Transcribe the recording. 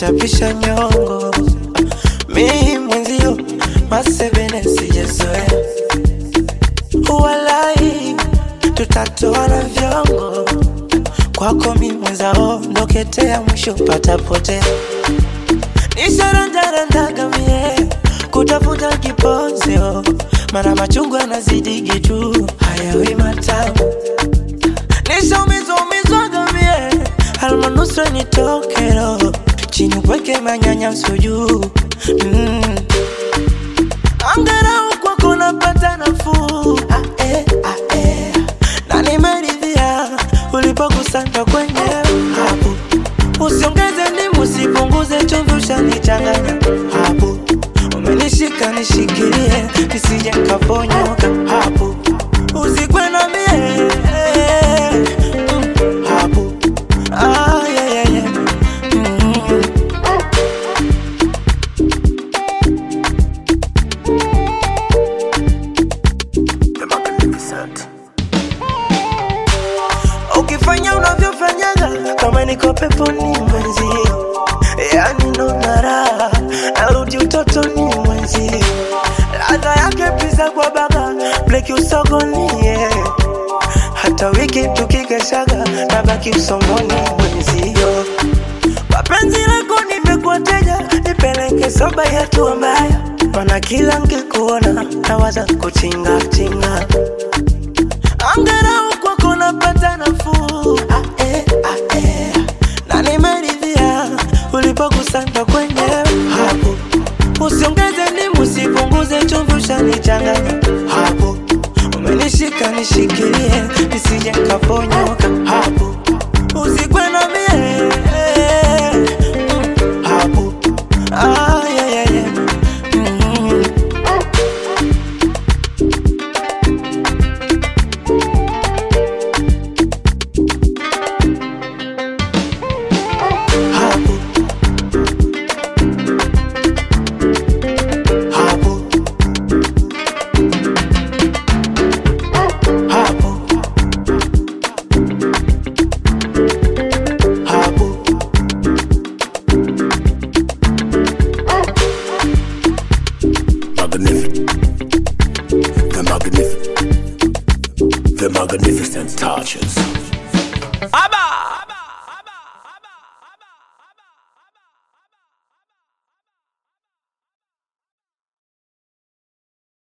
chapisha nyongo. Mimi mwenzio masebene sijezoea. Walai tutatoana vyongo. Kwako mimi mwenzao ndoketea mwisho pata potea. Nisharandarandaga mie kutafuta kiponzeo, mana machungu yanazidi gitu hayawi matamu. Nishaumizwaga mie almanusra nitokero, chini kweke manyanya msuju. Angarau kwako napata nafuu. Na nimeridhia ulipokusanya kwenye hapo. Usiongeze ndimu usipunguze chumvi ushanichanganya hapo. Umenishika nishikilie nisije nikaponyoka hapo. Usikwe na mie hapo. Yeah, yeah. The Magnificent. Ukifanya unavyofanyaga kama niko peponi mwenzi, yani ndo naraha narudi utotoni mwenzi. Ladha yake pizza kwa baga bleki usogoni, yeah. Hata wiki tukikeshaga nabaki usongoni mwenzio. Mapenzi lako nimekuwa teja, nipeleke soba yetu mbaya, mana kila nkikuona nawaza kuchinga chinga. Angarau kwako napata nafuu. Na nimeridhia ulipokusanya kwenye hapo. Usiongeze ndimu usipunguze chumvi ushanichanganya hapo. Umenishika nishikilie nisije nikaponyoka hapo. Usikwe na mie hapo. Yeah. The Magnificent touches.